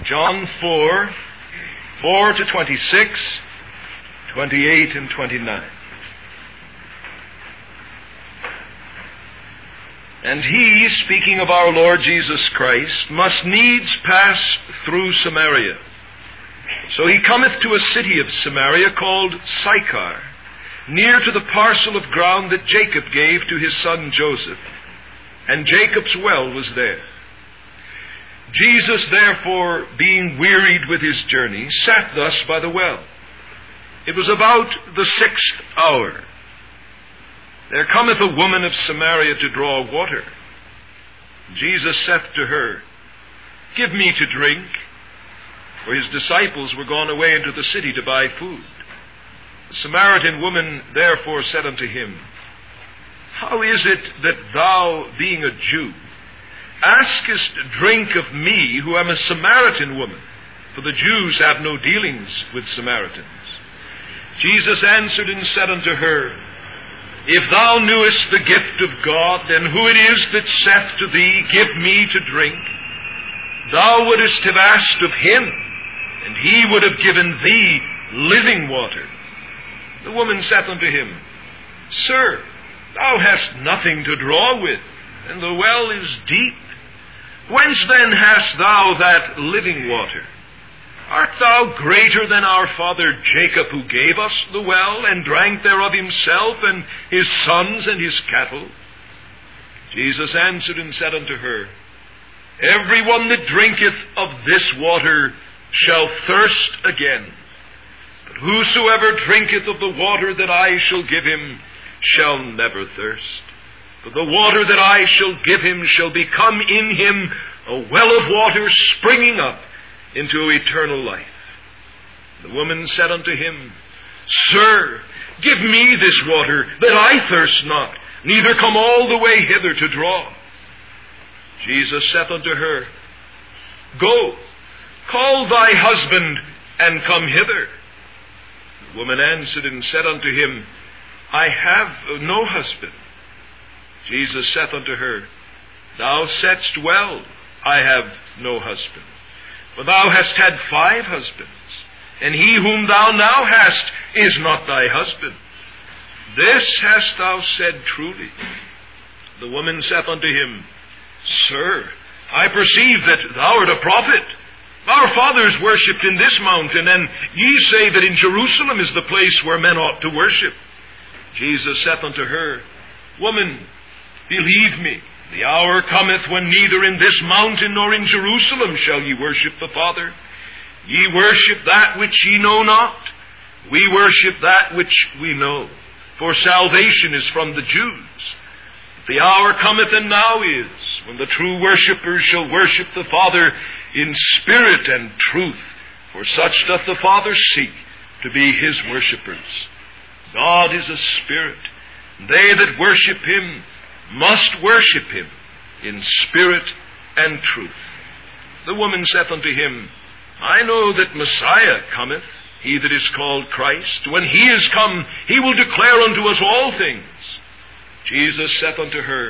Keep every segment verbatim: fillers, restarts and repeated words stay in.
John four, four to twenty-six, twenty-eight and twenty-nine. And he, speaking of our Lord Jesus Christ, must needs pass through Samaria. So he cometh to a city of Samaria called Sychar, near to the parcel of ground that Jacob gave to his son Joseph. And Jacob's well was there. Jesus, therefore, being wearied with his journey, sat thus by the well. It was about the sixth hour. There cometh a woman of Samaria to draw water. Jesus saith to her, Give me to drink. For his disciples were gone away into the city to buy food. The Samaritan woman therefore said unto him, How is it that thou, being a Jew, askest drink of me, who am a Samaritan woman? For the Jews have no dealings with Samaritans. Jesus answered and said unto her, If thou knewest the gift of God, and who it is that saith to thee, Give me to drink, thou wouldest have asked of him, and he would have given thee living water. The woman saith unto him, Sir, thou hast nothing to draw with, and the well is deep. Whence then hast thou that living water? Art thou greater than our father Jacob, who gave us the well, and drank thereof himself, and his sons, and his cattle? Jesus answered and said unto her, Every one that drinketh of this water shall thirst again. But whosoever drinketh of the water that I shall give him shall never thirst. For the water that I shall give him shall become in him a well of water springing up into eternal life. The woman said unto him, Sir, give me this water, that I thirst not, neither come all the way hither to draw. Jesus saith unto her, Go, call thy husband, and come hither. The woman answered and said unto him, I have no husband. Jesus saith unto her, Thou saidst well, I have no husband. For thou hast had five husbands, and he whom thou now hast is not thy husband. This hast thou said truly. The woman saith unto him, Sir, I perceive that thou art a prophet. Our fathers worshipped in this mountain, and ye say that in Jerusalem is the place where men ought to worship. Jesus saith unto her, Woman, believe me, the hour cometh when neither in this mountain nor in Jerusalem shall ye worship the Father. Ye worship that which ye know not. We worship that which we know. For salvation is from the Jews. The hour cometh, and now is, when the true worshippers shall worship the Father in spirit and truth. For such doth the Father seek to be his worshippers. God is a spirit. They that worship him must worship him in spirit and truth. The woman saith unto him, I know that Messiah cometh, he that is called Christ. When he is come, he will declare unto us all things. Jesus saith unto her,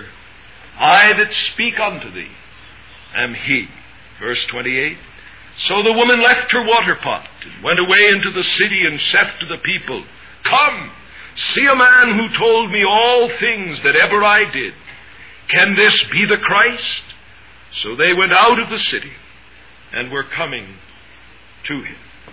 I that speak unto thee am he. Verse twenty-eight. So the woman left her water pot, and went away into the city, and saith to the people, Come, see a man who told me all things that ever I did. Can this be the Christ? So they went out of the city, and were coming to him.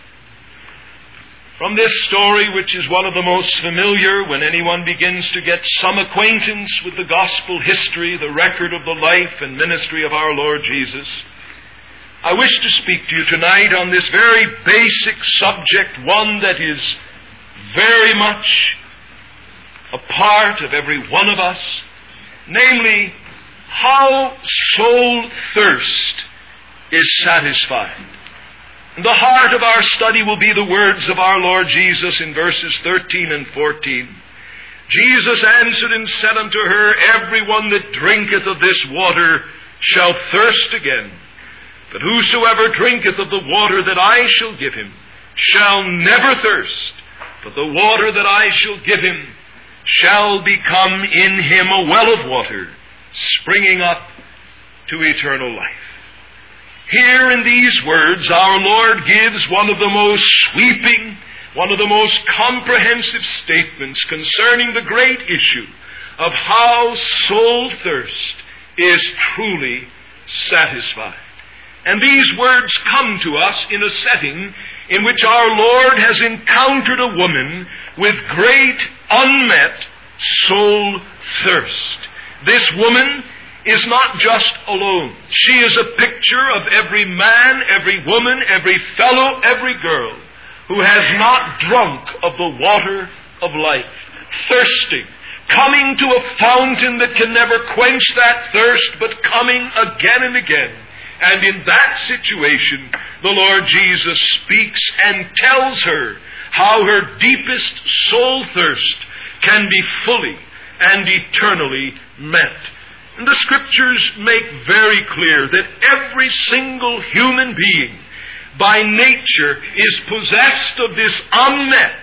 From this story, which is one of the most familiar when anyone begins to get some acquaintance with the gospel history, the record of the life and ministry of our Lord Jesus, I wish to speak to you tonight on this very basic subject, one that is very much a part of every one of us, namely, how soul thirst is satisfied. The heart of our study will be the words of our Lord Jesus in verses thirteen and fourteen. Jesus answered and said unto her, Every one that drinketh of this water shall thirst again. But whosoever drinketh of the water that I shall give him shall never thirst. But the water that I shall give him shall become in him a well of water, springing up to eternal life. Here in these words, our Lord gives one of the most sweeping, one of the most comprehensive statements concerning the great issue of how soul thirst is truly satisfied. And these words come to us in a setting in which our Lord has encountered a woman with great unmet soul thirst. This woman is not just alone. She is a picture of every man, every woman, every fellow, every girl who has not drunk of the water of life, thirsting, coming to a fountain that can never quench that thirst, but coming again and again. And in that situation, the Lord Jesus speaks and tells her how her deepest soul thirst can be fully and eternally met. And the Scriptures make very clear that every single human being by nature is possessed of this unmet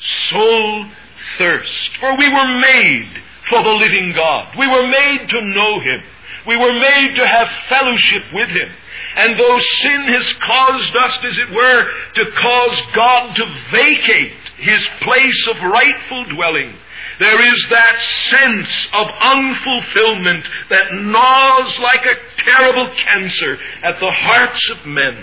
soul thirst. For we were made for the living God. We were made to know Him. We were made to have fellowship with Him. And though sin has caused us, as it were, to cause God to vacate His place of rightful dwelling, there is that sense of unfulfillment that gnaws like a terrible cancer at the hearts of men.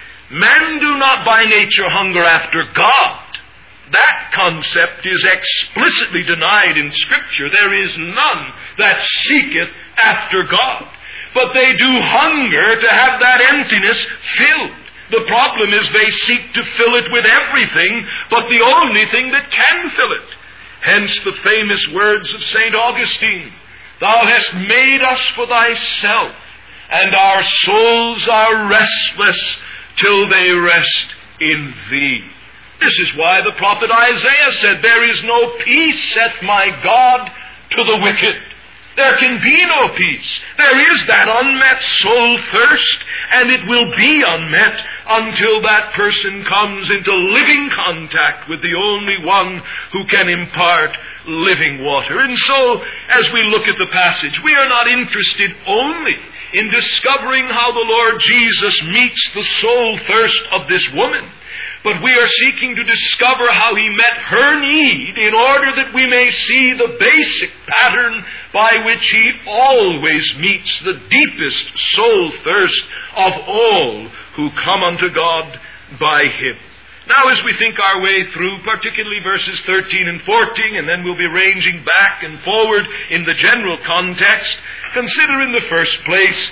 Men do not by nature hunger after God. That concept is explicitly denied in Scripture. There is none that seeketh after God. But they do hunger to have that emptiness filled. The problem is they seek to fill it with everything but the only thing that can fill it. Hence the famous words of Saint Augustine, "Thou hast made us for thyself, and our souls are restless till they rest in thee." This is why the prophet Isaiah said, "There is no peace, saith my God, to the wicked." There can be no peace. There is that unmet soul thirst, and it will be unmet until that person comes into living contact with the only one who can impart living water. And so, as we look at the passage, we are not interested only in discovering how the Lord Jesus meets the soul thirst of this woman, but we are seeking to discover how He met her need in order that we may see the basic pattern by which He always meets the deepest soul thirst of all who come unto God by Him. Now, as we think our way through, particularly verses thirteen and fourteen, and then we'll be ranging back and forward in the general context, consider in the first place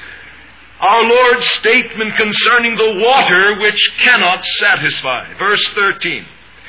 our Lord's statement concerning the water which cannot satisfy. Verse thirteen.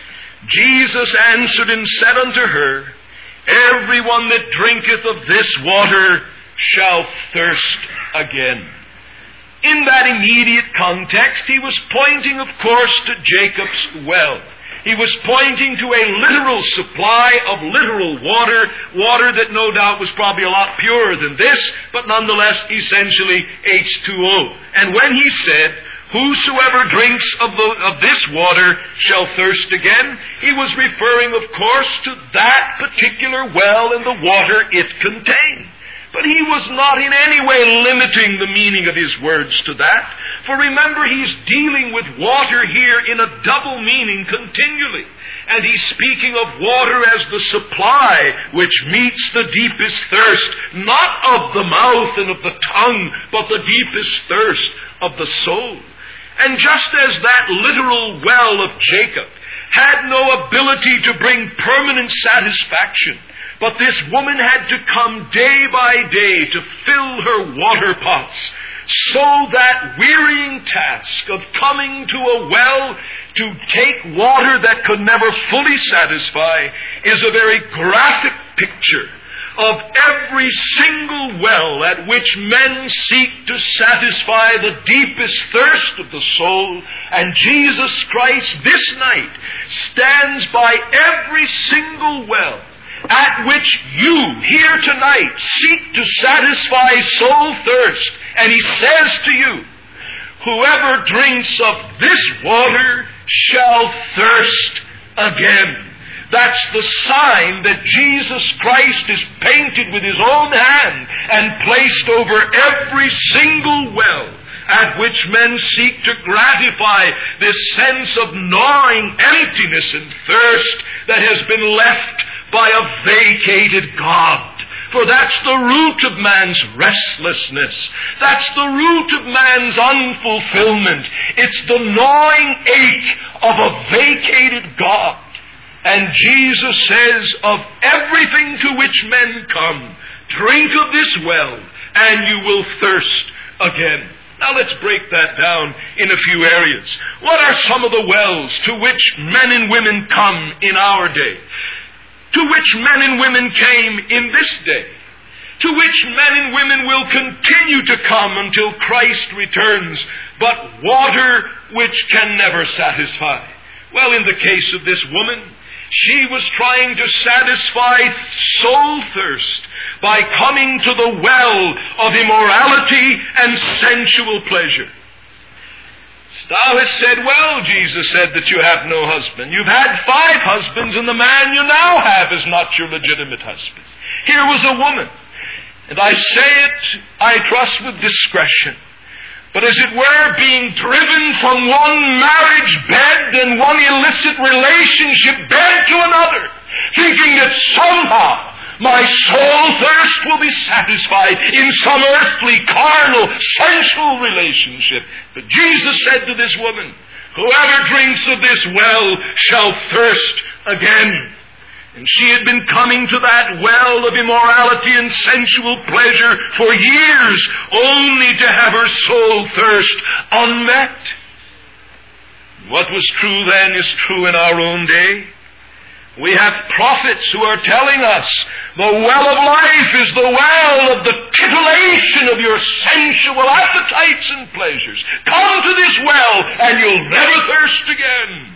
Jesus answered and said unto her, "Every one that drinketh of this water shall thirst again." In that immediate context, He was pointing, of course, to Jacob's well. He was pointing to a literal supply of literal water, water that no doubt was probably a lot purer than this, but nonetheless essentially H two O. And when He said, "Whosoever drinks of, the, of this water shall thirst again," He was referring, of course, to that particular well and the water it contained. But He was not in any way limiting the meaning of His words to that. For remember, He's dealing with water here in a double meaning continually. And He's speaking of water as the supply which meets the deepest thirst, not of the mouth and of the tongue, but the deepest thirst of the soul. And just as that literal well of Jacob had no ability to bring permanent satisfaction, but this woman had to come day by day to fill her water pots, so that wearying task of coming to a well to take water that could never fully satisfy is a very graphic picture of every single well at which men seek to satisfy the deepest thirst of the soul. And Jesus Christ this night stands by every single well at which you here tonight seek to satisfy soul thirst. And He says to you, "Whoever drinks of this water shall thirst again." That's the sign that Jesus Christ is painted with His own hand and placed over every single well at which men seek to gratify this sense of gnawing emptiness and thirst that has been left by a vacated God. For that's the root of man's restlessness. That's the root of man's unfulfillment. It's the gnawing ache of a vacated God. And Jesus says, of everything to which men come, drink of this well, and you will thirst again. Now let's break that down in a few areas. What are some of the wells to which men and women come in our day? To which men and women came in this day? To which men and women will continue to come until Christ returns, but water which can never satisfy? Well, in the case of this woman, she was trying to satisfy soul thirst by coming to the well of immorality and sensual pleasure. Thou hast said, well, Jesus said that you have no husband. You've had five husbands, and the man you now have is not your legitimate husband. Here was a woman, and I say it, I trust with discretion, but as it were, being driven from one marriage bed and one illicit relationship bed to another, thinking that somehow my soul thirst will be satisfied in some earthly, carnal, sensual relationship. But Jesus said to this woman, whoever drinks of this well shall thirst again. And she had been coming to that well of immorality and sensual pleasure for years, only to have her soul thirst unmet. What was true then is true in our own day. We have prophets who are telling us the well of life is the well of the titillation of your sensual appetites and pleasures. Come to this well and you'll never thirst again.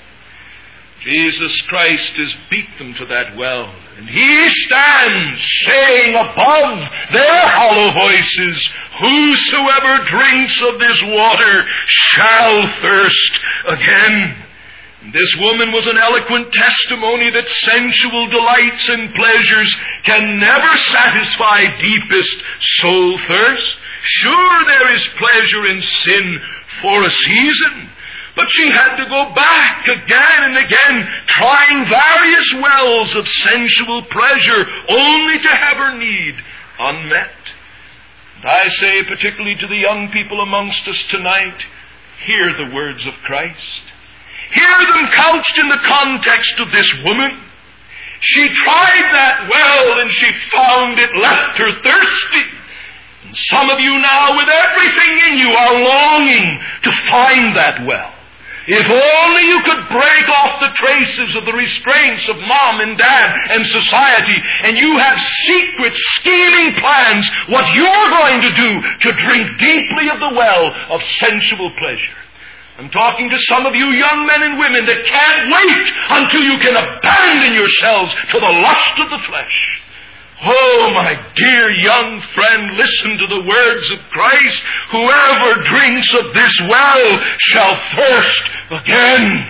Jesus Christ has beat them to that well, and He stands saying above their hollow voices, whosoever drinks of this water shall thirst again. This woman was an eloquent testimony that sensual delights and pleasures can never satisfy deepest soul thirst. Sure, there is pleasure in sin for a season, but she had to go back again and again, trying various wells of sensual pleasure, only to have her need unmet. And I say, particularly to the young people amongst us tonight, hear the words of Christ. Hear them couched in the context of this woman. She tried that well and she found it left her thirsty. And some of you now, with everything in you, are longing to find that well. If only you could break off the traces of the restraints of mom and dad and society, and you have secret, scheming plans what you're going to do to drink deeply of the well of sensual pleasure. I'm talking to some of you young men and women that can't wait until you can abandon yourselves to the lust of the flesh. Oh, my dear young friend, listen to the words of Christ. Whoever drinks of this well shall thirst again.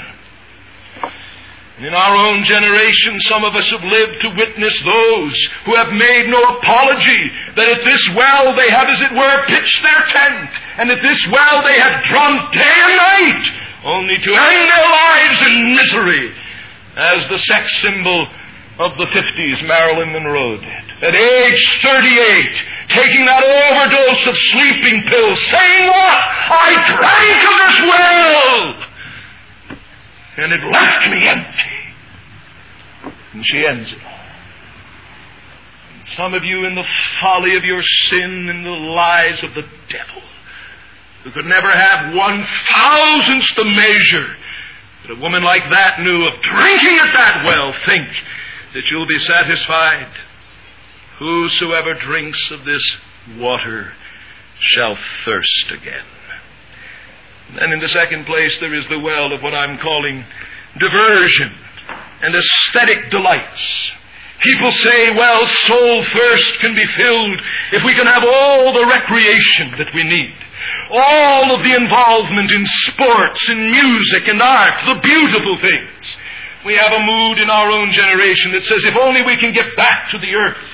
In our own generation, some of us have lived to witness those who have made no apology that at this well they have, as it were, pitched their tent, and at this well they have drunk day and night, only to end their lives in misery, as the sex symbol of the fifties, Marilyn Monroe, did. At age thirty-eight, taking that overdose of sleeping pills, saying what? I drank of this well! And it left me empty. And she ends it all. And some of you, in the folly of your sin and the lies of the devil, who could never have one thousandth the measure that a woman like that knew of drinking at that well, think that you'll be satisfied. Whosoever drinks of this water shall thirst again. And in the second place, there is the well of what I'm calling diversion and aesthetic delights. People say, well, soul thirst can be filled if we can have all the recreation that we need. All of the involvement in sports and music and art, the beautiful things. We have a mood in our own generation that says if only we can get back to the earth,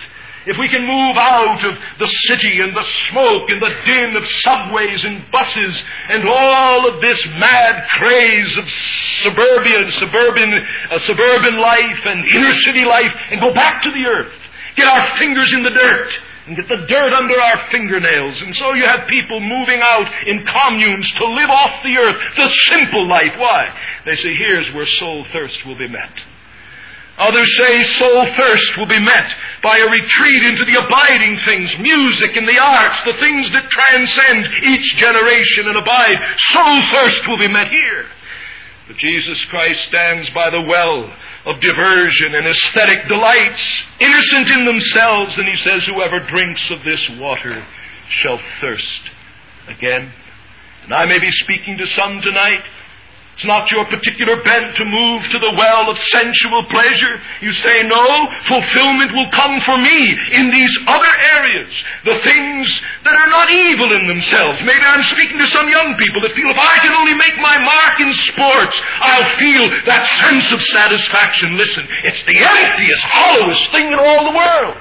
if we can move out of the city and the smoke and the din of subways and buses and all of this mad craze of suburban, suburban, uh, suburban life and inner city life, and go back to the earth, get our fingers in the dirt, and get the dirt under our fingernails. And so you have people moving out in communes to live off the earth, the simple life. Why? They say, here's where soul thirst will be met. Others say soul thirst will be met by a retreat into the abiding things, music and the arts, the things that transcend each generation and abide. Soul thirst will be met here. But Jesus Christ stands by the well of diversion and aesthetic delights, innocent in themselves, and he says, whoever drinks of this water shall thirst again. And I may be speaking to some tonight. It's not your particular bent to move to the well of sensual pleasure. You say, no, fulfillment will come for me in these other areas. The things that are not evil in themselves. Maybe I'm speaking to some young people that feel if I can only make my mark in sports, I'll feel that sense of satisfaction. Listen, it's the emptiest, hollowest thing in all the world.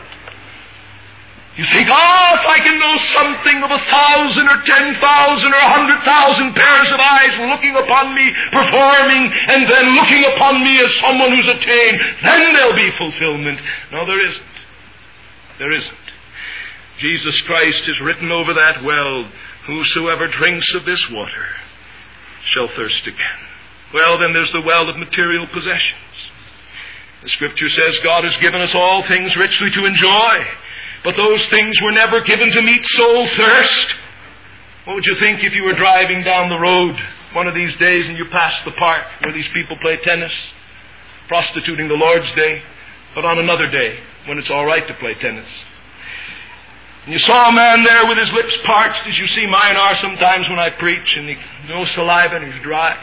You think, oh, if I can know something of a thousand or ten thousand or a hundred thousand pairs of eyes looking upon me, performing, and then looking upon me as someone who's attained, then there'll be fulfillment. No, there isn't. There isn't. Jesus Christ has written over that well, whosoever drinks of this water shall thirst again. Well, then there's the well of material possessions. The Scripture says God has given us all things richly to enjoy. But those things were never given to meet soul thirst. What would you think if you were driving down the road one of these days and you passed the park where these people play tennis, prostituting the Lord's Day, but on another day when it's all right to play tennis? And you saw a man there with his lips parched, as you see mine are sometimes when I preach, and he, no saliva and he's dry.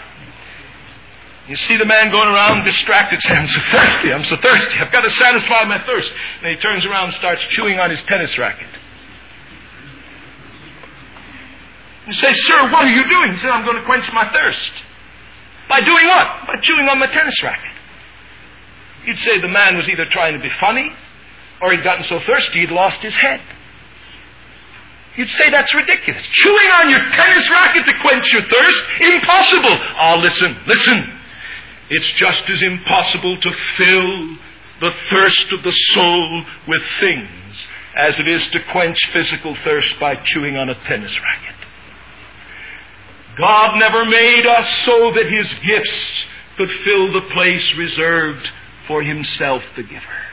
You see the man going around distracted, saying, I'm so thirsty, I'm so thirsty, I've got to satisfy my thirst. And he turns around and starts chewing on his tennis racket. You say, sir, what are you doing? He said, I'm going to quench my thirst. By doing what? By chewing on my tennis racket. You'd say the man was either trying to be funny, or he'd gotten so thirsty he'd lost his head. You'd say that's ridiculous. Chewing on your tennis racket to quench your thirst? Impossible. Ah, oh, listen, listen. It's just as impossible to fill the thirst of the soul with things as it is to quench physical thirst by chewing on a tennis racket. God never made us so that His gifts could fill the place reserved for Himself, the giver.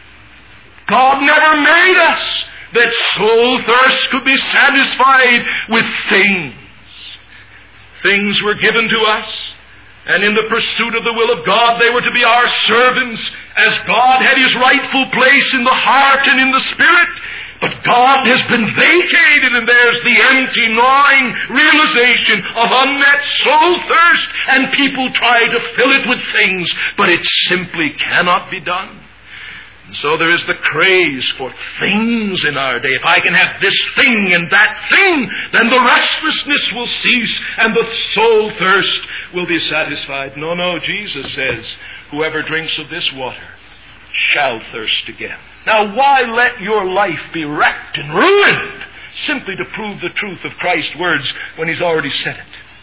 God never made us that soul thirst could be satisfied with things. Things were given to us, and in the pursuit of the will of God, they were to be our servants, as God had His rightful place in the heart and in the spirit. But God has been vacated, and there's the empty, gnawing realization of unmet soul thirst, and people try to fill it with things, but it simply cannot be done. And so there is the craze for things in our day. If I can have this thing and that thing, then the restlessness will cease and the soul thirst will be satisfied. No, no, Jesus says, whoever drinks of this water shall thirst again. Now, why let your life be wrecked and ruined simply to prove the truth of Christ's words when He's already said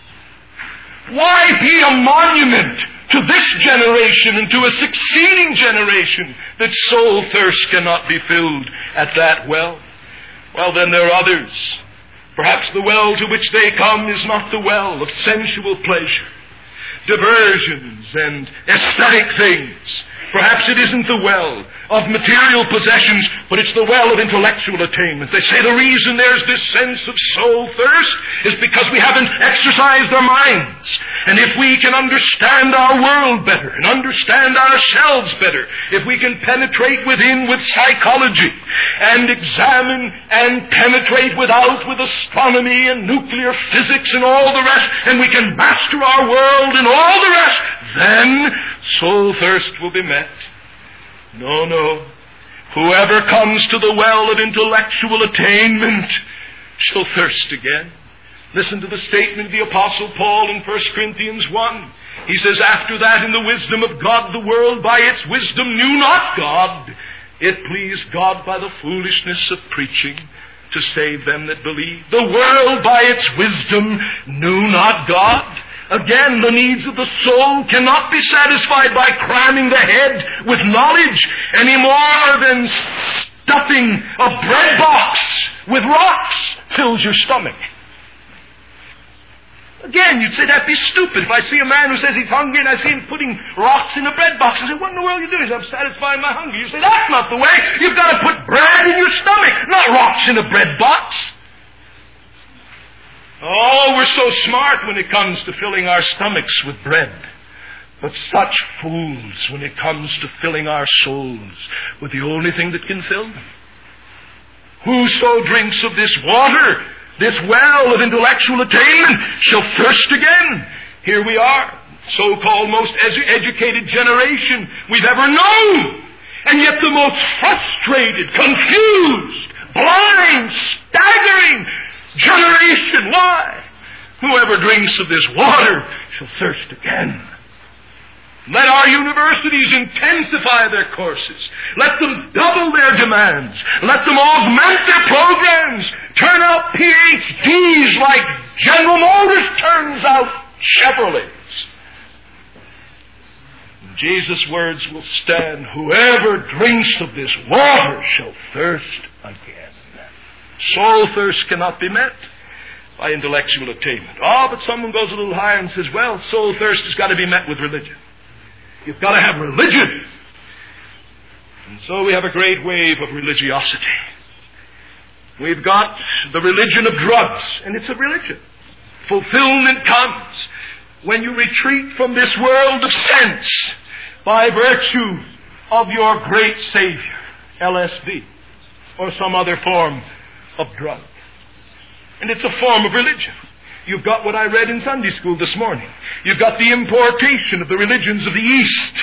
it? Why be a monument to this generation and to a succeeding generation that soul thirst cannot be filled at that well? Well, then there are others. Perhaps the well to which they come is not the well of sensual pleasure, diversions, and aesthetic things. Perhaps it isn't the well of material possessions, but it's the well of intellectual attainment. They say the reason there's this sense of soul thirst is because we haven't exercised our minds. And if we can understand our world better and understand ourselves better, if we can penetrate within with psychology and examine and penetrate without with astronomy and nuclear physics and all the rest, and we can master our world and all the rest, then soul thirst will be met. No, no. Whoever comes to the well of intellectual attainment shall thirst again. Listen to the statement of the Apostle Paul in First Corinthians one. He says, after that, in the wisdom of God, the world by its wisdom knew not God. It pleased God by the foolishness of preaching to save them that believe. The world by its wisdom knew not God. Again, the needs of the soul cannot be satisfied by cramming the head with knowledge any more than stuffing a bread box with rocks fills your stomach. Again, you'd say that'd be stupid. If I see a man who says he's hungry and I see him putting rocks in a bread box, I say, what in the world are you doing? He says, I'm satisfying my hunger. You say, that's not the way. You've got to put bread in your stomach, not rocks in a bread box. Oh, we're so smart when it comes to filling our stomachs with bread. But such fools when it comes to filling our souls with the only thing that can fill them. Whoso drinks of this water, this well of intellectual attainment, shall thirst again. Here we are, so-called most edu- educated generation we've ever known. And yet the most frustrated, confused, blind, staggering generation. Why? Whoever drinks of this water shall thirst again. Let our universities intensify their courses. Let them double their demands. Let them augment their programs. Turn out P H Ds like General Motors turns out Chevrolets. Jesus' words will stand. Whoever drinks of this water shall thirst again. Soul thirst cannot be met by intellectual attainment. Oh, but someone goes a little higher and says, well, soul thirst has got to be met with religion. You've got to have religion. And so we have a great wave of religiosity. We've got the religion of drugs, and it's a religion. Fulfillment comes when you retreat from this world of sense by virtue of your great Savior, L S D, or some other form of drug. And it's a form of religion. You've got what I read in Sunday school this morning. You've got the importation of the religions of the East,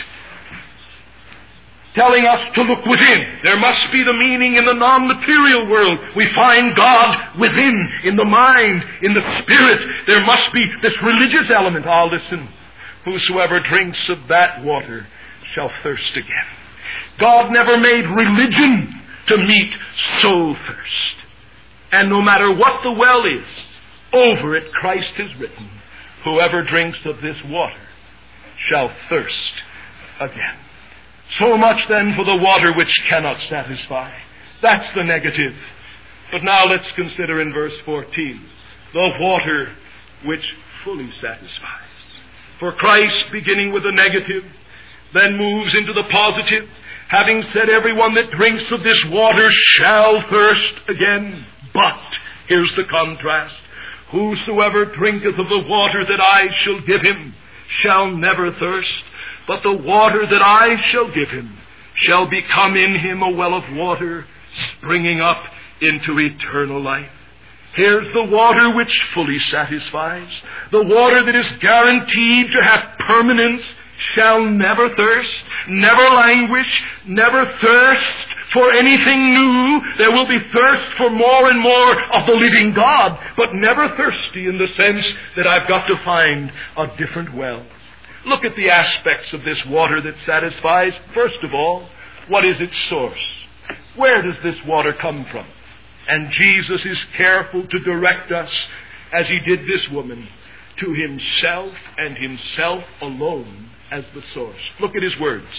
telling us to look within. There must be the meaning in the non-material world. We find God within, in the mind, in the spirit. There must be this religious element. Ah, listen. Whosoever drinks of that water shall thirst again. God never made religion to meet soul thirst. And no matter what the well is, over it Christ has written, whoever drinks of this water shall thirst again. So much then for the water which cannot satisfy. That's the negative. But now let's consider in verse fourteen, the water which fully satisfies. For Christ, beginning with the negative, then moves into the positive, having said, everyone that drinks of this water shall thirst again. But, here's the contrast, whosoever drinketh of the water that I shall give him shall never thirst, but the water that I shall give him shall become in him a well of water springing up into eternal life. Here's the water which fully satisfies. The water that is guaranteed to have permanence shall never thirst, never languish, never thirst for anything new. There will be thirst for more and more of the living God, but never thirsty in the sense that I've got to find a different well. Look at the aspects of this water that satisfies. First of all, what is its source? Where does this water come from? And Jesus is careful to direct us, as he did this woman, to himself and himself alone as the source. Look at his words.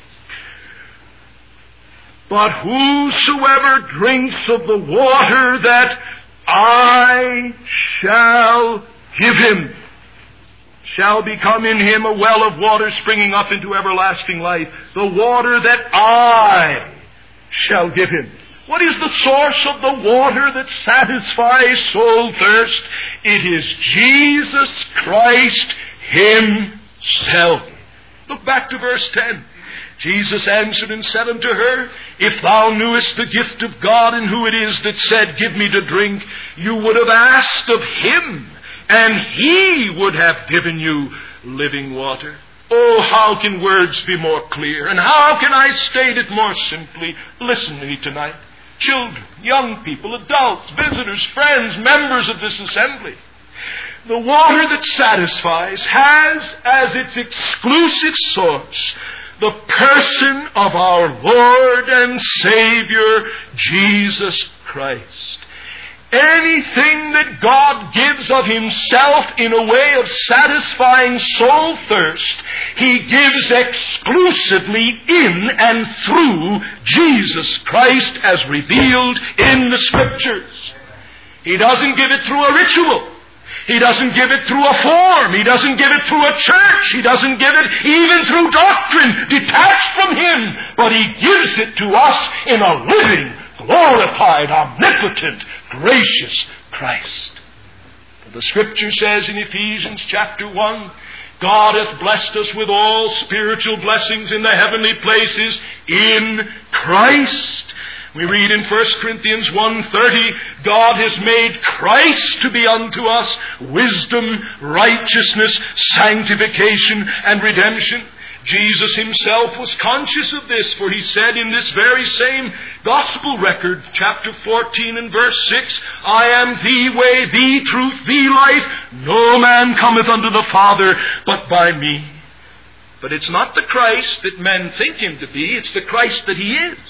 But whosoever drinks of the water that I shall give him shall become in him a well of water springing up into everlasting life. The water that I shall give him. What is the source of the water that satisfies soul thirst? It is Jesus Christ himself. Look back to verse ten. Jesus answered and said unto her, if thou knewest the gift of God and who it is that said, give me to drink, you would have asked of him, and he would have given you living water. Oh, how can words be more clear? And how can I state it more simply? Listen to me tonight. Children, young people, adults, visitors, friends, members of this assembly. The water that satisfies has as its exclusive source the person of our Lord and Savior, Jesus Christ. Anything that God gives of Himself in a way of satisfying soul thirst, He gives exclusively in and through Jesus Christ as revealed in the Scriptures. He doesn't give it through a ritual. He doesn't give it through a form. He doesn't give it through a church. He doesn't give it even through doctrine detached from Him. But He gives it to us in a living, glorified, omnipotent, gracious Christ. For the Scripture says in Ephesians chapter one, God hath blessed us with all spiritual blessings in the heavenly places in Christ. We read in First Corinthians one thirty, God has made Christ to be unto us wisdom, righteousness, sanctification, and redemption. Jesus Himself was conscious of this, for He said in this very same Gospel record, chapter fourteen and verse six, I am the way, the truth, the life. No man cometh unto the Father but by me. But it's not the Christ that men think Him to be, it's the Christ that He is.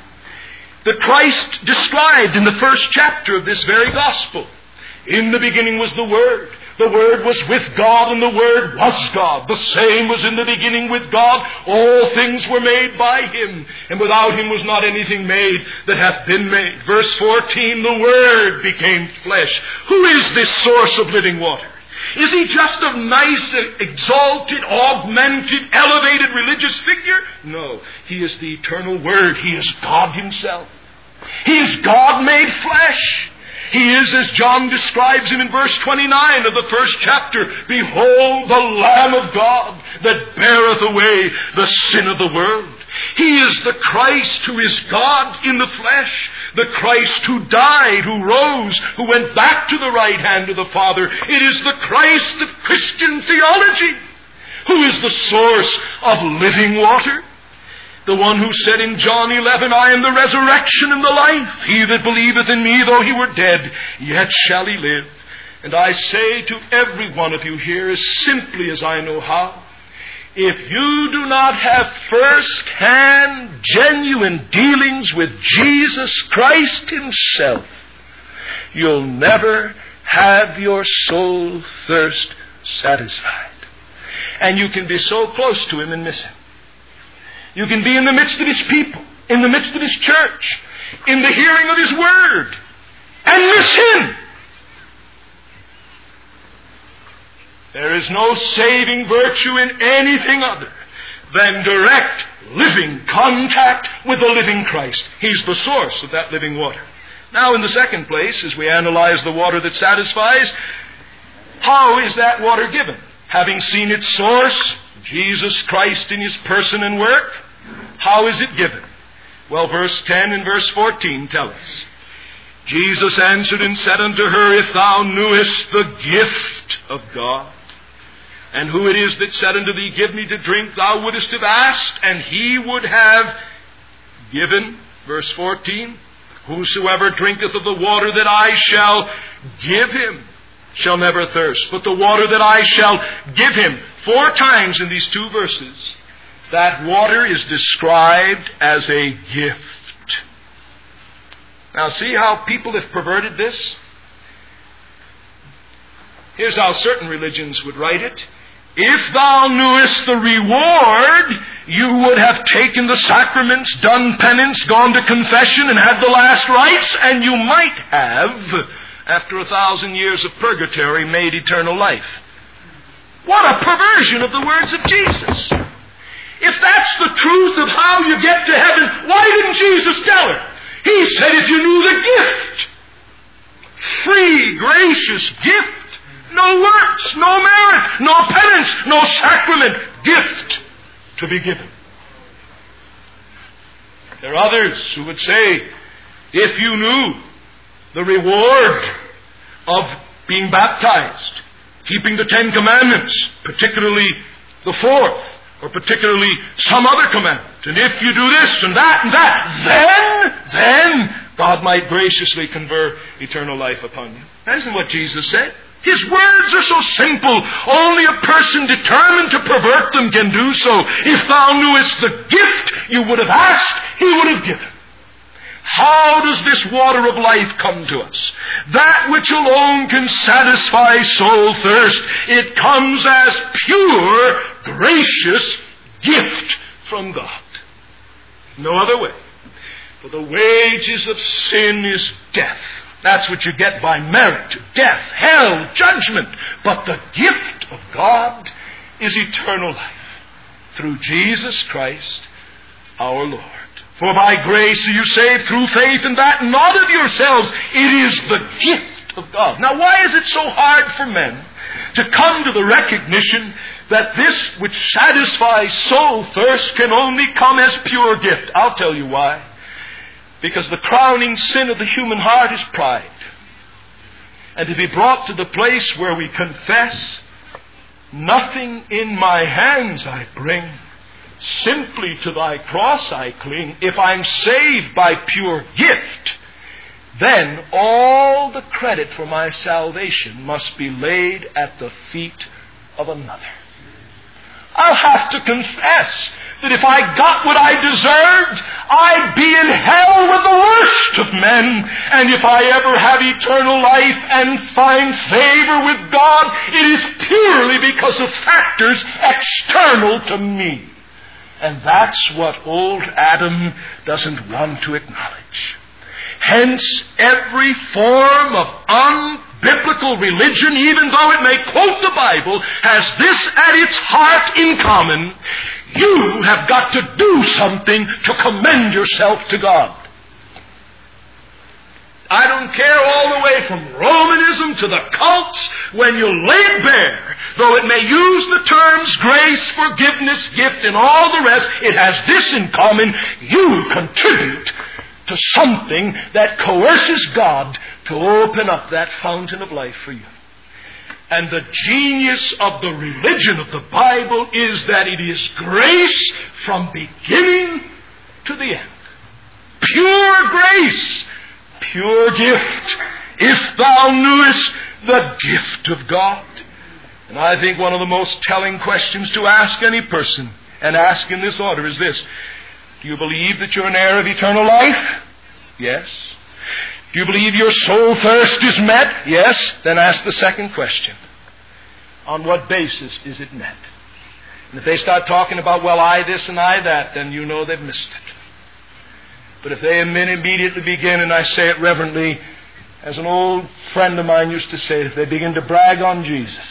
The Christ described in the first chapter of this very Gospel. In the beginning was the Word. The Word was with God, and the Word was God. The same was in the beginning with God. All things were made by Him, and without Him was not anything made that hath been made. Verse fourteen, the Word became flesh. Who is this source of living water? Is He just a nice, exalted, augmented, elevated religious figure? No. He is the eternal Word. He is God Himself. He is God made flesh. He is, as John describes Him in verse twenty-nine of the first chapter, behold the Lamb of God that beareth away the sin of the world. He is the Christ who is God in the flesh, the Christ who died, who rose, who went back to the right hand of the Father. It is the Christ of Christian theology, who is the source of living water. The one who said in John eleven, I am the resurrection and the life. He that believeth in me, though he were dead, yet shall he live. And I say to every one of you here, as simply as I know how, if you do not have first-hand, genuine dealings with Jesus Christ Himself, you'll never have your soul thirst satisfied. And you can be so close to Him and miss Him. You can be in the midst of His people, in the midst of His church, in the hearing of His Word, and miss Him. There is no saving virtue in anything other than direct, living contact with the living Christ. He's the source of that living water. Now, in the second place, as we analyze the water that satisfies, how is that water given? Having seen its source, Jesus Christ in His person and work, how is it given? Well, verse ten and verse fourteen tell us. Jesus answered and said unto her, if thou knewest the gift of God, and who it is that said unto thee, give me to drink, thou wouldest have asked, and He would have given. Verse fourteen, whosoever drinketh of the water that I shall give him shall never thirst, but the water that I shall give him. Four times in these two verses, that water is described as a gift. Now see how people have perverted this? Here's how certain religions would write it. If thou knewest the reward, you would have taken the sacraments, done penance, gone to confession, and had the last rites, and you might have, after a thousand years of purgatory, made eternal life. What a perversion of the words of Jesus. If that's the truth of how you get to heaven, why didn't Jesus tell her? He said if you knew the gift, free, gracious gift, no works, no merit, no penance, no sacrament, gift to be given. There are others who would say, if you knew the reward of being baptized, keeping the Ten Commandments, particularly the fourth, or particularly some other commandment, and if you do this and that and that, then, then God might graciously confer eternal life upon you. That isn't what Jesus said. His words are so simple, only a person determined to pervert them can do so. If thou knewest the gift you would have asked, he would have given. How does this water of life come to us? That which alone can satisfy soul thirst. It comes as pure, gracious gift from God. No other way. For the wages of sin is death. That's what you get by merit. Death, hell, judgment. But the gift of God is eternal life through Jesus Christ our Lord. For by grace are you saved through faith, and that not of yourselves. It is the gift of God. Now, why is it so hard for men to come to the recognition that this which satisfies soul thirst can only come as pure gift? I'll tell you why. Because the crowning sin of the human heart is pride. And to be brought to the place where we confess, nothing in my hands I bring, simply to thy cross I cling. If I'm saved by pure gift, then all the credit for my salvation must be laid at the feet of another. I'll have to confess that if I got what I deserved, I'd be in hell with the worst of men. And if I ever have eternal life and find favor with God, it is purely because of factors external to me. And that's what old Adam doesn't want to acknowledge. Hence, every form of unbiblical religion, even though it may quote the Bible, has this at its heart in common: you have got to do something to commend yourself to God. I don't care, all the way from Romanism to the cults, when you lay it bare, though it may use the terms grace, forgiveness, gift, and all the rest, it has this in common: you contribute to something that coerces God to open up that fountain of life for you. And the genius of the religion of the Bible is that it is grace from beginning to the end. Pure grace, pure gift. If thou knewest the gift of God. And I think one of the most telling questions to ask any person, and ask in this order, is this: do you believe that you're an heir of eternal life? Yes. Do you believe your soul thirst is met? Yes. Then ask the second question: on what basis is it met? And if they start talking about, well, I this and I that, then you know they've missed it. But if they immediately begin, and I say it reverently, as an old friend of mine used to say, if they begin to brag on Jesus,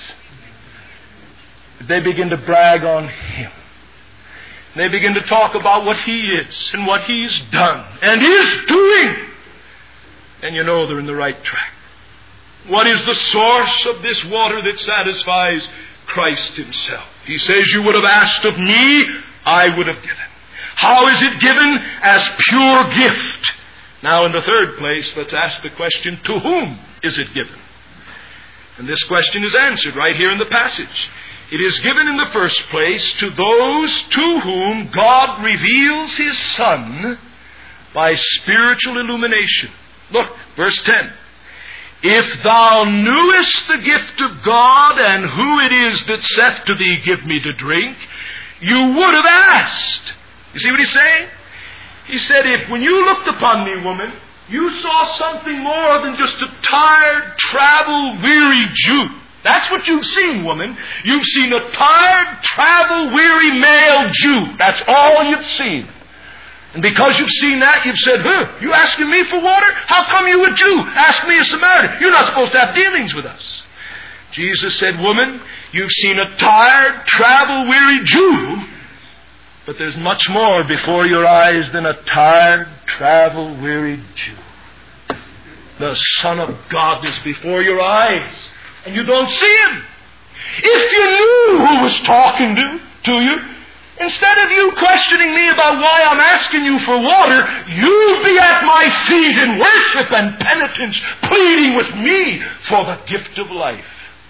if they begin to brag on Him, they begin to talk about what He is and what He's done and is doing, and you know they're in the right track. What is the source of this water that satisfies? Christ Himself. He says, you would have asked of me, I would have given. How is it given? As pure gift. Now, in the third place, let's ask the question, to whom is it given? And this question is answered right here in the passage. It is given in the first place to those to whom God reveals His Son by spiritual illumination. Look, verse ten. If thou knewest the gift of God, and who it is that saith to thee, give me to drink, you would have asked. You see what he's saying? He said, if when you looked upon me, woman, you saw something more than just a tired, travel-weary Jew. That's what you've seen, woman. You've seen a tired, travel-weary male Jew. That's all you've seen. And because you've seen that, you've said, huh, you asking me for water? How come you a Jew? Ask me a Samaritan. You're not supposed to have dealings with us. Jesus said, woman, you've seen a tired, travel-weary Jew, but there's much more before your eyes than a tired, travel-weary Jew. The Son of God is before your eyes, and you don't see Him. If you knew who was talking to, to you, instead of you questioning me about why I'm asking you for water, you'd be at my feet in worship and penitence, pleading with me for the gift of life.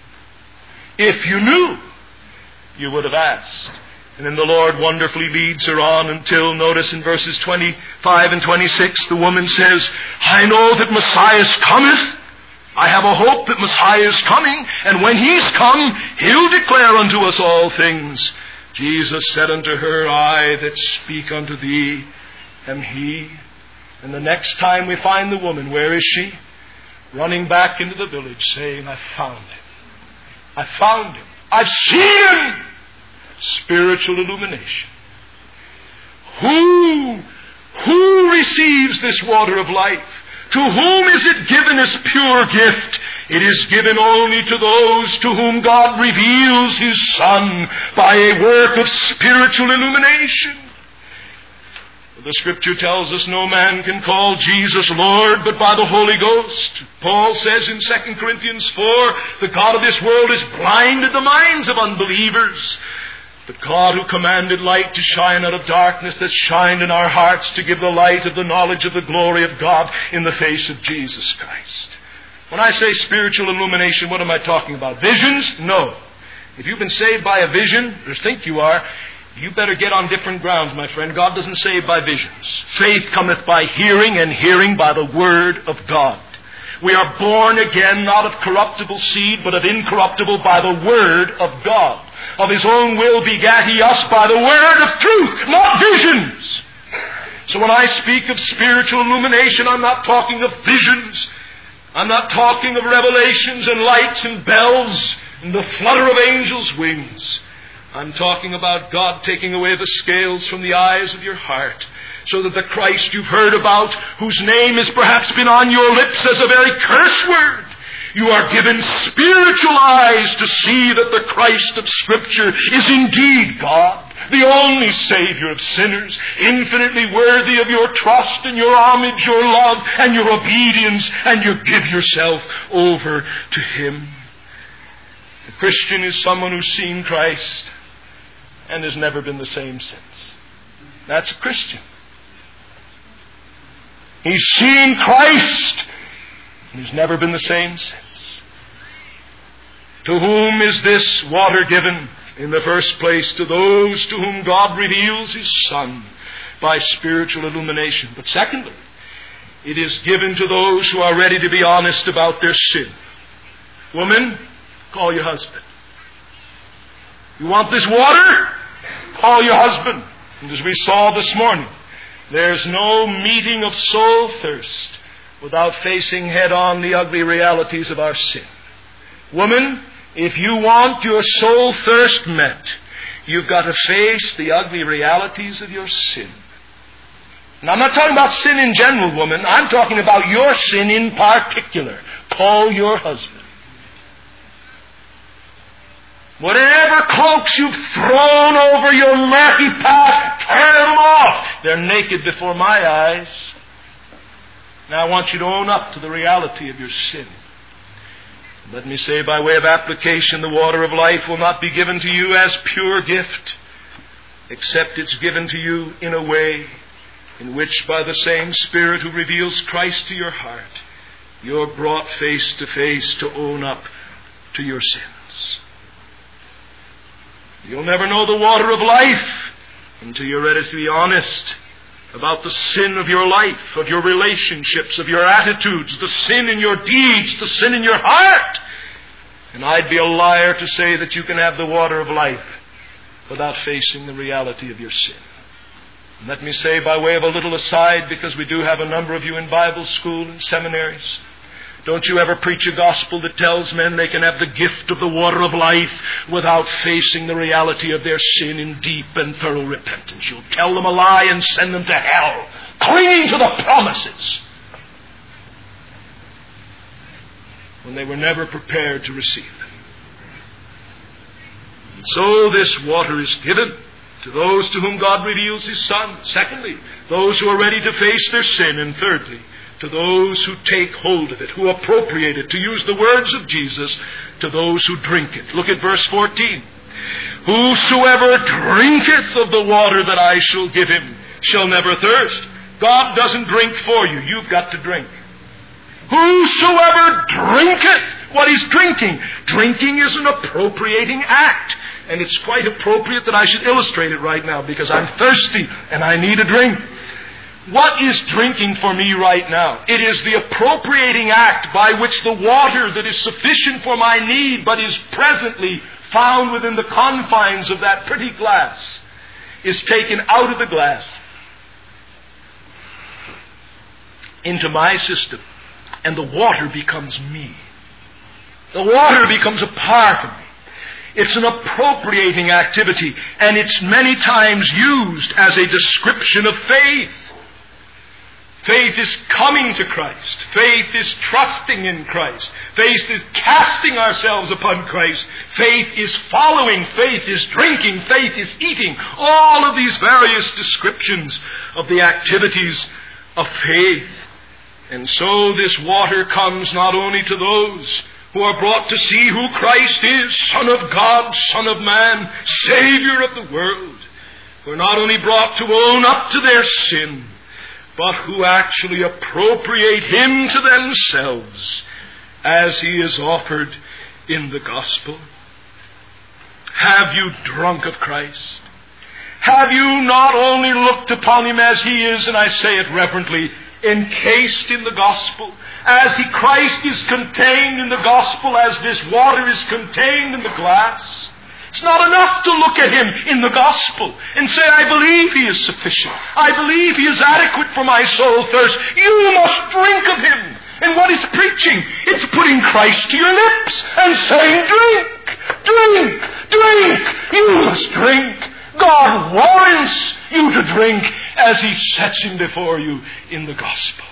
If you knew, you would have asked. And then the Lord wonderfully leads her on until, notice in verses twenty-five and twenty-six, the woman says, I know that Messiah cometh. I have a hope that Messiah is coming, and when He's come, He'll declare unto us all things. Jesus said unto her, I that speak unto thee am He. And the next time we find the woman, where is she? Running back into the village, saying, I found Him. I found Him. I've seen Him. Spiritual illumination. Who, who receives this water of life? To whom is it given as pure gift? It is given only to those to whom God reveals His Son by a work of spiritual illumination. The Scripture tells us no man can call Jesus Lord but by the Holy Ghost. Paul says in Second Corinthians four, the God of this world has blinded the minds of unbelievers. But God, who commanded light to shine out of darkness, that shined in our hearts to give the light of the knowledge of the glory of God in the face of Jesus Christ. When I say spiritual illumination, what am I talking about? Visions? No. If you've been saved by a vision, or think you are, you better get on different grounds, my friend. God doesn't save by visions. Faith cometh by hearing, and hearing by the Word of God. We are born again, not of corruptible seed, but of incorruptible by the Word of God. Of His own will begat He us by the word of truth, not visions. So when I speak of spiritual illumination, I'm not talking of visions. I'm not talking of revelations and lights and bells and the flutter of angels' wings. I'm talking about God taking away the scales from the eyes of your heart, so that the Christ you've heard about, whose name has perhaps been on your lips as a very curse word, you are given spiritual eyes to see that the Christ of Scripture is indeed God, the only Savior of sinners, infinitely worthy of your trust and your homage, your love and your obedience, and you give yourself over to Him. A Christian is someone who's seen Christ and has never been the same since. That's a Christian. He's seen Christ. He's never been the same since. To whom is this water given? In the first place, to those to whom God reveals His Son by spiritual illumination. But secondly, it is given to those who are ready to be honest about their sin. Woman, call your husband. You want this water? Call your husband. And as we saw this morning, there's no meeting of soul thirst without facing head-on the ugly realities of our sin. Woman, if you want your soul thirst met, you've got to face the ugly realities of your sin. And I'm not talking about sin in general, woman. I'm talking about your sin in particular. Call your husband. Whatever cloaks you've thrown over your murky past, tear them off. They're naked before my eyes. Now I want you to own up to the reality of your sin. Let me say by way of application, the water of life will not be given to you as pure gift, except it's given to you in a way in which by the same Spirit who reveals Christ to your heart, you're brought face to face to own up to your sins. You'll never know the water of life until you're ready to be honest about the sin of your life, of your relationships, of your attitudes, the sin in your deeds, the sin in your heart. And I'd be a liar to say that you can have the water of life without facing the reality of your sin. And let me say by way of a little aside, because we do have a number of you in Bible school and seminaries, don't you ever preach a gospel that tells men they can have the gift of the water of life without facing the reality of their sin in deep and thorough repentance. You'll tell them a lie and send them to hell, clinging to the promises when they were never prepared to receive them. And so this water is given to those to whom God reveals His Son. Secondly, those who are ready to face their sin. And thirdly, to those who take hold of it, who appropriate it, to use the words of Jesus, to those who drink it. Look at verse fourteen. Whosoever drinketh of the water that I shall give him shall never thirst. God doesn't drink for you. You've got to drink. Whosoever drinketh what he's drinking. Drinking is an appropriating act. And it's quite appropriate that I should illustrate it right now because I'm thirsty and I need a drink. What is drinking for me right now? It is the appropriating act by which the water that is sufficient for my need but is presently found within the confines of that pretty glass is taken out of the glass into my system, and the water becomes me. The water becomes a part of me. It's an appropriating activity, and it's many times used as a description of faith. Faith is coming to Christ. Faith is trusting in Christ. Faith is casting ourselves upon Christ. Faith is following. Faith is drinking. Faith is eating. All of these various descriptions of the activities of faith. And so this water comes not only to those who are brought to see who Christ is, Son of God, Son of Man, Savior of the world, who are not only brought to own up to their sin, but who actually appropriate Him to themselves as He is offered in the gospel. Have you drunk of Christ? Have you not only looked upon Him as He is, and I say it reverently, encased in the gospel, as He Christ is contained in the gospel, as this water is contained in the glass? It's not enough to look at Him in the gospel and say, I believe He is sufficient. I believe He is adequate for my soul thirst. You must drink of Him. And what is preaching? It's putting Christ to your lips and saying, drink, drink, drink. You must drink. God warrants you to drink as He sets Him before you in the gospel.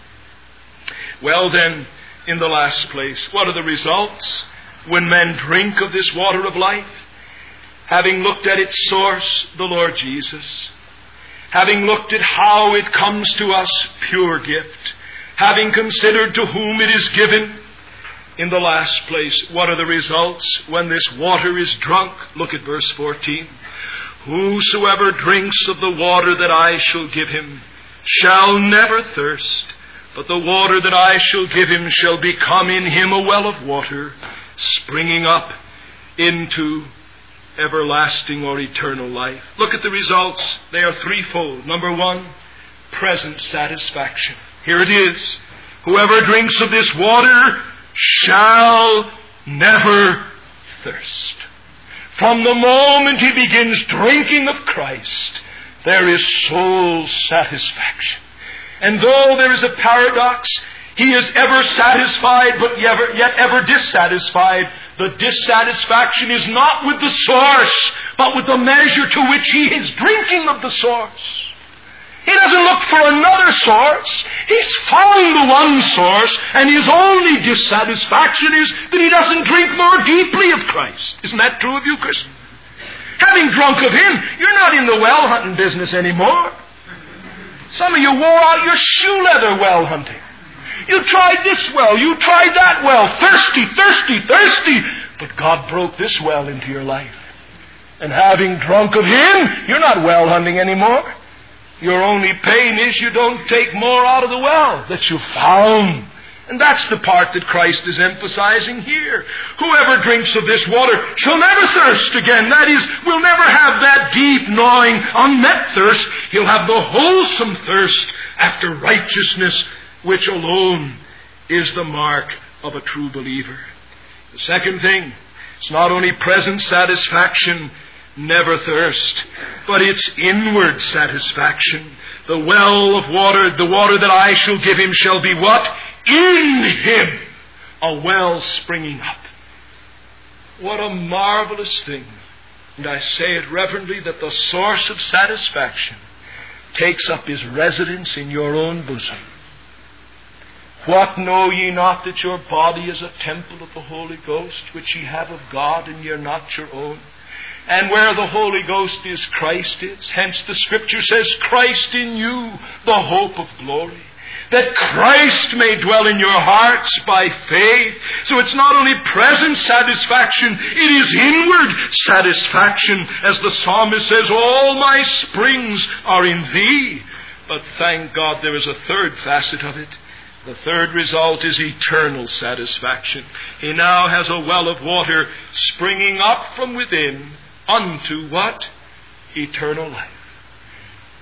Well then, in the last place, what are the results when men drink of this water of life? Having looked at its source, the Lord Jesus, having looked at how it comes to us, pure gift, having considered to whom it is given, in the last place, what are the results when this water is drunk? Look at verse fourteen. Whosoever drinks of the water that I shall give him shall never thirst, but the water that I shall give him shall become in him a well of water, springing up into everlasting or eternal life. Look at the results. They are threefold. Number one, present satisfaction. Here it is. Whoever drinks of this water shall never thirst. From the moment he begins drinking of Christ, there is soul satisfaction. And though there is a paradox, he is ever satisfied, but yet ever dissatisfied. The dissatisfaction is not with the source, but with the measure to which he is drinking of the source. He doesn't look for another source. He's found the one source, and his only dissatisfaction is that he doesn't drink more deeply of Christ. Isn't that true of you, Christian? Having drunk of Him, you're not in the well hunting business anymore. Some of you wore out your shoe leather well hunting. You tried this well, you tried that well, thirsty, thirsty, thirsty. But God broke this well into your life. And having drunk of Him, you're not well hunting anymore. Your only pain is you don't take more out of the well that you found. And that's the part that Christ is emphasizing here. Whoever drinks of this water shall never thirst again. That is, will never have that deep, gnawing, unmet thirst. He'll have the wholesome thirst after righteousness, which alone is the mark of a true believer. The second thing, it's not only present satisfaction, never thirst, but it's inward satisfaction. The well of water, the water that I shall give him shall be what? In him, a well springing up. What a marvelous thing. And I say it reverently that the source of satisfaction takes up his residence in your own bosom. What, know ye not that your body is a temple of the Holy Ghost, which ye have of God, and ye are not your own? And where the Holy Ghost is, Christ is. Hence the Scripture says, Christ in you, the hope of glory. That Christ may dwell in your hearts by faith. So it's not only present satisfaction, it is inward satisfaction. As the psalmist says, all my springs are in thee. But thank God there is a third facet of it. The third result is eternal satisfaction. He now has a well of water springing up from within unto what? Eternal life.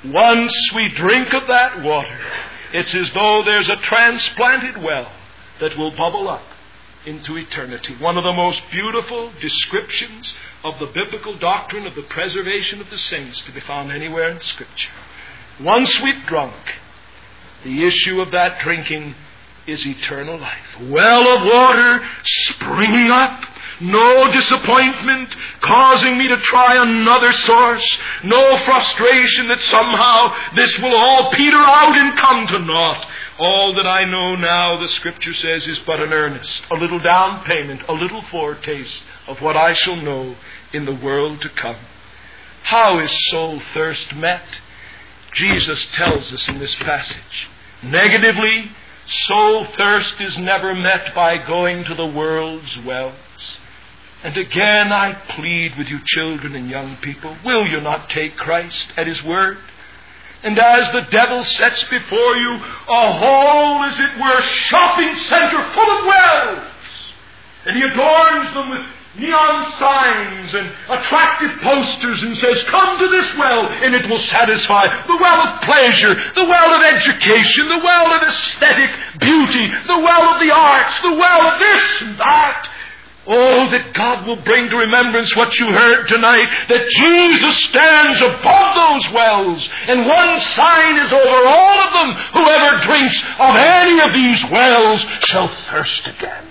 Once we drink of that water, it's as though there's a transplanted well that will bubble up into eternity. One of the most beautiful descriptions of the biblical doctrine of the preservation of the saints to be found anywhere in Scripture. Once we've drunk, the issue of that drinking is eternal life. Well of water springing up. No disappointment causing me to try another source. No frustration that somehow this will all peter out and come to naught. All that I know now, the Scripture says, is but an earnest, a little down payment, a little foretaste of what I shall know in the world to come. How is soul thirst met? Jesus tells us in this passage. Negatively, soul thirst is never met by going to the world's wells. And again I plead with you, children and young people, will you not take Christ at His word? And as the devil sets before you a whole, as it were, shopping center full of wells, and he adorns them with neon signs and attractive posters and says, come to this well and it will satisfy. The well of pleasure, the well of education, the well of aesthetic beauty, the well of the arts, the well of this and that. Oh, that God will bring to remembrance what you heard tonight, that Jesus stands above those wells, and one sign is over all of them. Whoever drinks of any of these wells shall thirst again.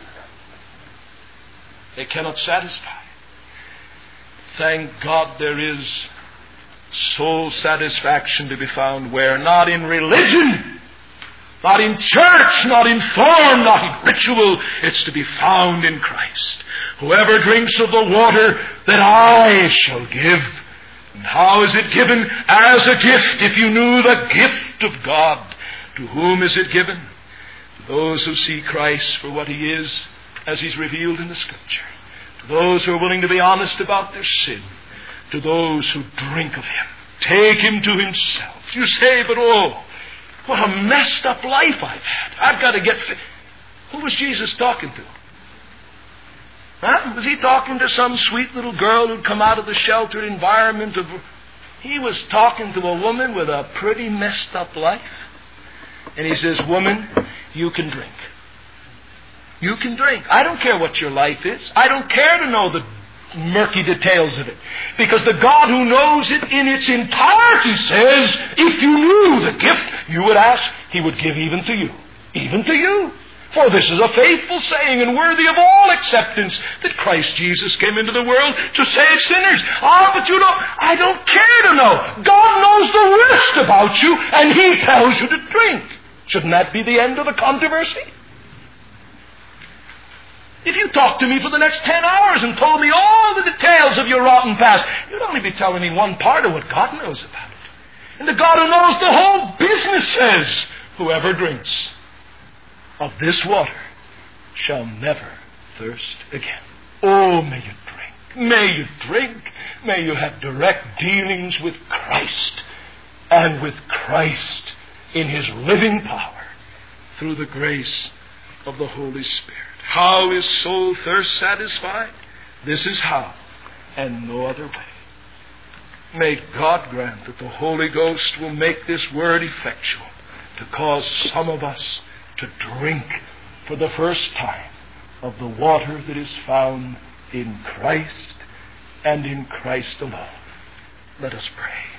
They cannot satisfy. Thank God there is soul satisfaction to be found where? Not in religion, not in church, not in form, not in ritual. It's to be found in Christ. Whoever drinks of the water that I shall give. And how is it given? As a gift. If you knew the gift of God, to whom is it given? To those who see Christ for what He is, as He's revealed in the Scripture. To those who are willing to be honest about their sin. To those who drink of Him. Take Him to Himself. You say, but oh, what a messed up life I've had. I've got to get fit. Who was Jesus talking to? Huh? Was He talking to some sweet little girl who'd come out of the sheltered environment of... He was talking to a woman with a pretty messed up life. And He says, woman, you can drink. You can drink. I don't care what your life is. I don't care to know the murky details of it. Because the God who knows it in its entirety says, if you knew the gift you would ask, He would give even to you. Even to you. For this is a faithful saying and worthy of all acceptance, that Christ Jesus came into the world to save sinners. Ah, but you don't, I don't care to know. God knows the rest about you, and He tells you to drink. Shouldn't that be the end of the controversy? If you talked to me for the next ten hours and told me all the details of your rotten past, you'd only be telling me one part of what God knows about it. And the God who knows the whole business says, whoever drinks of this water shall never thirst again. Oh, may you drink. May you drink. May you have direct dealings with Christ, and with Christ in His living power through the grace of the Holy Spirit. How is soul thirst satisfied? This is how, and no other way. May God grant that the Holy Ghost will make this word effectual to cause some of us to drink for the first time of the water that is found in Christ and in Christ alone. Let us pray.